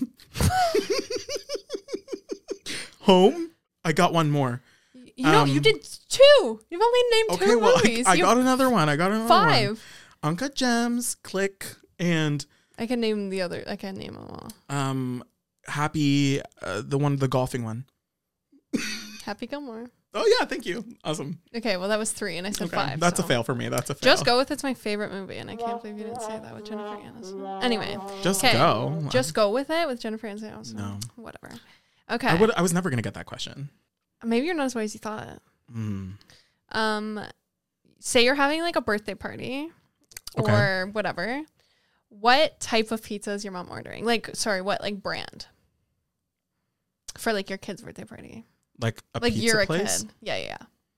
Home. I got one more. You know, you did 2. You've only named 2 movies. I got another one. 5. Uncut Gems, Click, and I can name the other. I can't name them all. Happy, the golfing one. Happy Gilmore. Oh yeah, thank you. Awesome. Okay, well that was 3, and I said 5. That's a fail for me. That's a fail. Just Go With It's my favorite movie, and I can't believe you didn't say that with Jennifer Aniston. Anyway, Just Go. Just Go With It with Jennifer Aniston. No, whatever. Okay. I was never gonna get that question. Maybe you're not as white as you thought. Say you're having like a birthday party or whatever. What type of pizza is your mom ordering? What brand? For like your kid's birthday party. Like a like pizza you're place? A kid. Yeah.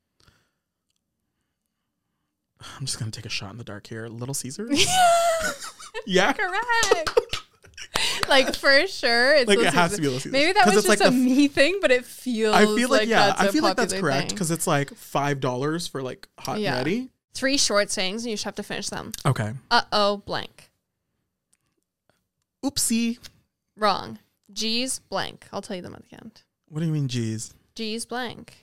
I'm just gonna take a shot in the dark here. Little Caesars? Yeah. Correct. Like for sure, it's like it has to be Little Caesars. Maybe that was just like a me thing, but it feels. I feel like that's thing. correct because it's like $5 for like hot and ready. 3 short sayings, and you just have to finish them. Okay. Blank. Oopsie. Wrong. G's blank. I'll tell you them at the end. What do you mean G's? G's blank.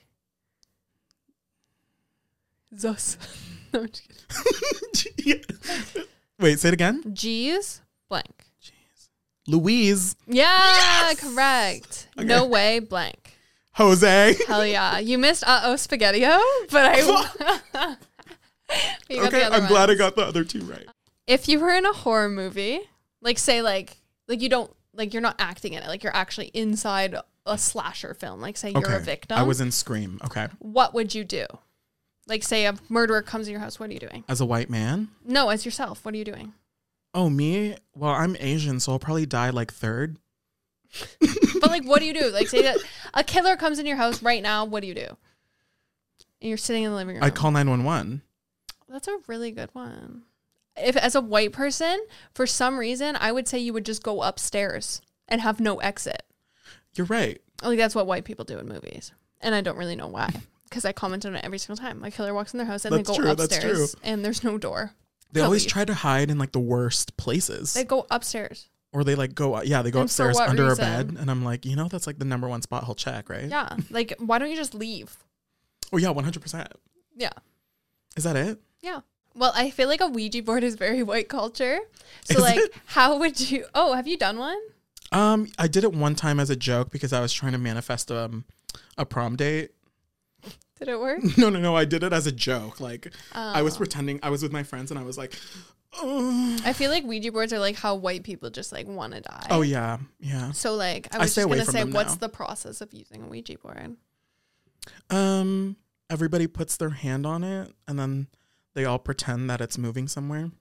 Zus. No, I'm just kidding. Wait, say it again. G's blank. Louise. Yeah, yes! Correct. Okay. No way, blank. Jose. Hell yeah. You missed Spaghetti-O, but I... Okay, I'm glad I got the other 2 right. If you were in a horror movie, like say like you don't, like you're not acting in it, like you're actually inside a slasher film, like say you're a victim. I was in Scream, okay. What would you do? Like say a murderer comes in your house, what are you doing? As a white man? No, as yourself. What are you doing? Oh, me? Well, I'm Asian, so I'll probably die like 3rd. But like, what do you do? Like, say that a killer comes in your house right now. What do you do? And you're sitting in the living room. I'd call 911. That's a really good one. If as a white person, for some reason, I would say you would just go upstairs and have no exit. You're right. Like that's what white people do in movies, and I don't really know why. Because I comment on it every single time. My killer walks in their house and they go upstairs, and there's no door. They always try to hide in like the worst places. They go upstairs. Or they like go, they go upstairs under a bed. And I'm like, that's like the number 1 spot he'll check, right? Yeah. Like, why don't you just leave? Oh, yeah, 100%. Yeah. Is that it? Yeah. Well, I feel like a Ouija board is very white culture. So how would you, have you done one? I did it one time as a joke because I was trying to manifest a prom date. Did it work? No. I did it as a joke. Like I was pretending I was with my friends and I was like, I feel like Ouija boards are like how white people just like want to die. Oh yeah, yeah. So like I was stay just away gonna from say, them what's now. the process of using a Ouija board? Everybody puts their hand on it, and then they all pretend that it's moving somewhere.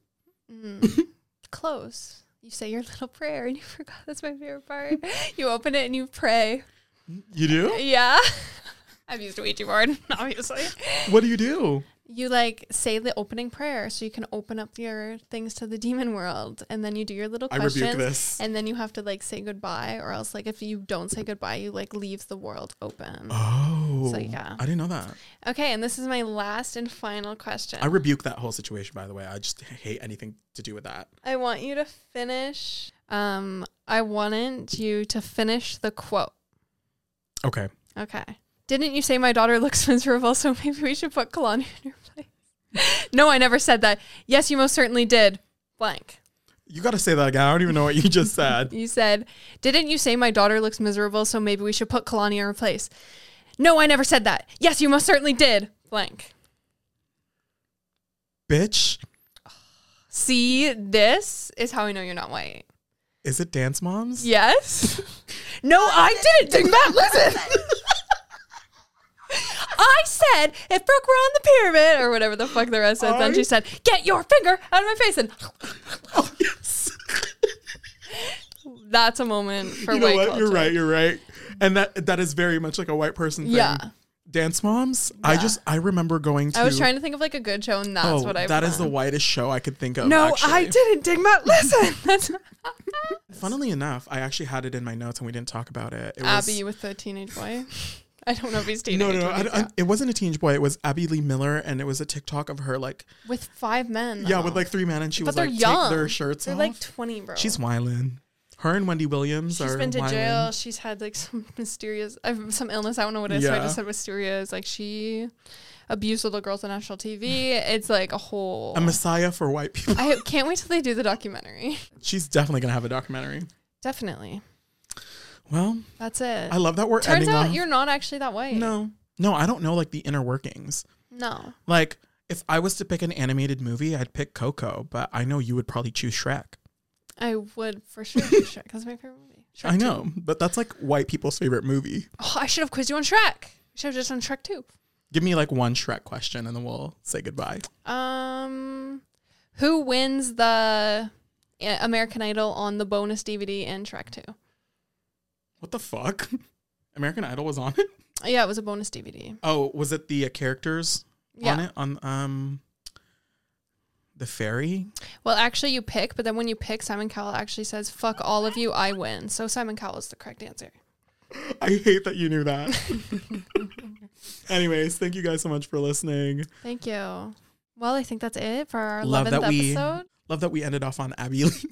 Close. You say your little prayer, and you forgot. That's my favorite part. You open it and you pray. You do? Yeah. I've used a Ouija board, obviously. What do you do? You like say the opening prayer so you can open up your things to the demon world, and then you do your little I questions. rebuke this. And then you have to like say goodbye, or else like if you don't say goodbye, you like leave the world open. Oh. So yeah. I didn't know that. Okay, and this is my last and final question. I rebuke that whole situation, by the way. I just hate anything to do with that. I want you to finish. I wanted you to finish the quote. Okay. Okay. Didn't you say my daughter looks miserable, so maybe we should put Kalani in her place? No, I never said that. Yes, you most certainly did. Blank. You got to say that again. I don't even know what you just said. You said, didn't you say my daughter looks miserable, so maybe we should put Kalani in her place? No, I never said that. Yes, you most certainly did. Blank. Bitch. See, this is how I know you're not white. Is it Dance Moms? Yes. No, I didn't think that. Listen. I said, if Brooke were on the pyramid, or whatever the fuck the rest is, then she said, get your finger out of my face. And Oh, yes. that's a moment for You know white what? culture. You're right. And that is very much like a white person thing. Yeah. Dance Moms? Yeah. I remember going to... I was trying to think of like a good show, and that's what I that is the won. whitest show I could think of, No, actually. I didn't, Digma. Listen. That's Funnily enough, I actually had it in my notes and we didn't talk about it. It Abby with the teenage boy. I don't know if he's teenage. No, or not. it wasn't a teenage boy. It was Abby Lee Miller, and it was a TikTok of her, like... With 5 men. Yeah, though. with like 3 men, and she But was they're like, young. take their shirts They're off. like 20, bro. She's wildin'. Her and Wendy Williams She's are been to wildin'. jail. She's had like some mysterious, some illness. I don't know what it is. So I Yeah. just said mysterious. Like she abused little girls on national TV. It's like a whole. A messiah for white people. I can't wait till they do the documentary. She's definitely going to have a documentary. Definitely. Well, That's it. I love that we're Turns ending out off. you're not actually that white. No, I don't know like the inner workings. No. Like if I was to pick an animated movie, I'd pick Coco, but I know you would probably choose Shrek. I would for sure do Shrek. That's my favorite movie. Shrek I 2. know, but that's like white people's favorite movie. Oh, I should have quizzed you on Shrek. I should have just done Shrek 2. Give me like one Shrek question and then we'll say goodbye. Who wins the American Idol on the bonus DVD in Shrek 2? What the fuck? American Idol was on it? Yeah, it was a bonus DVD. Oh, was it the characters Yeah. on it? On the fairy? Well, actually, you pick, but then when you pick, Simon Cowell actually says, fuck all of you, I win. So Simon Cowell is the correct answer. I hate that you knew that. Anyways, thank you guys so much for listening. Thank you. Well, I think that's it for our Love 11th that we- episode. Love that we ended off on Abby Lee.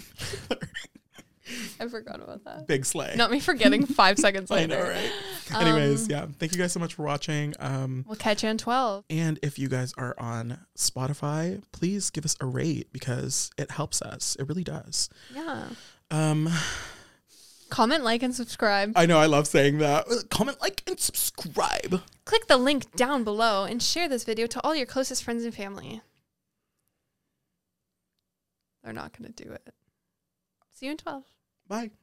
I forgot about that. Big slay. Not me forgetting 5 seconds I later. know, right? Anyways, yeah. Thank you guys so much for watching. We'll catch you in 12. And if you guys are on Spotify, please give us a rate because it helps us. It really does. Yeah. Comment, like, and subscribe. I know I love saying that. Comment, like, and subscribe. Click the link down below and share this video to all your closest friends and family. They're not going to do it. See you in 12. Bye.